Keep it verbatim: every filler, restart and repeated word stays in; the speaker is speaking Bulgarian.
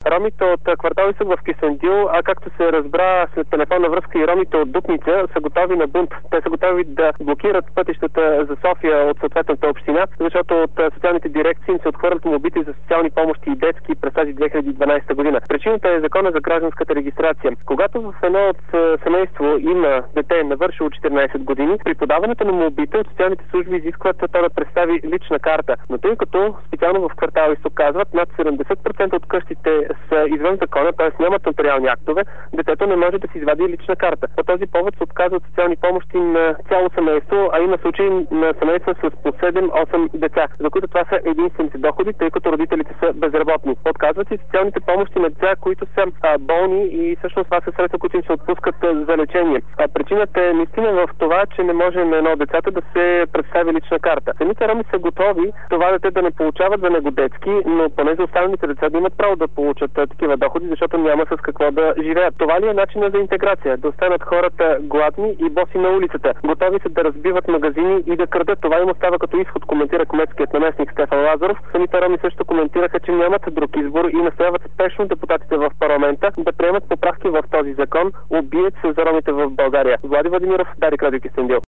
Ромите от квартал Изток в Кюстендил, а както се разбра след телефонна връзка, и ромите от Дупница са готови на бунт. Те са готови да блокират пътищата за София от съответната община, защото от социалните дирекции им се отхвърлят молбите за социални помощи и детски през тази две хиляди и дванадесета година. Причината е закона за гражданската регистрация. Когато в едно от семейство има дете навършило четиринадесет години, при подаването на молбите от социалните служби изискват то да представи лична карта. Но тъй като специално в квартал Изток казват, над седемдесет процента от къщите са извън закона, т.е. нямат нотариални актове, детето не може да си извади лична карта. По този повод се отказват социални помощи на цяло семейство, а има случаи на семейства с по седем-осем деца, за които това са единствените доходи, тъй като родителите са безработни. Отказват и социалните помощи на деца, които са а, болни и всъщност това са средства, които им се отпускат а, за лечение. А причината е наистина в това, че не може на едно от децата да се представи лична карта. Самите роми са готови това дете да не получават за него детски, но поне за останалите деца да имат право да получат а, такива доходи, защото няма с какво да живеят. Това ли е начинът за интеграция? Да останат хората гладни и боси на улицата. Готови са да разбиват магазини и да крадат. Това им остава като изход, коментира кметският наместник Стефан Лазаров. Самите роми също коментираха, че нямат друг избор и настояват спешно депутатите в парламента да приемат поправки в този закон, убиец за ромите в България. Влади Владимиров, Дарик, Радио Кюстендил.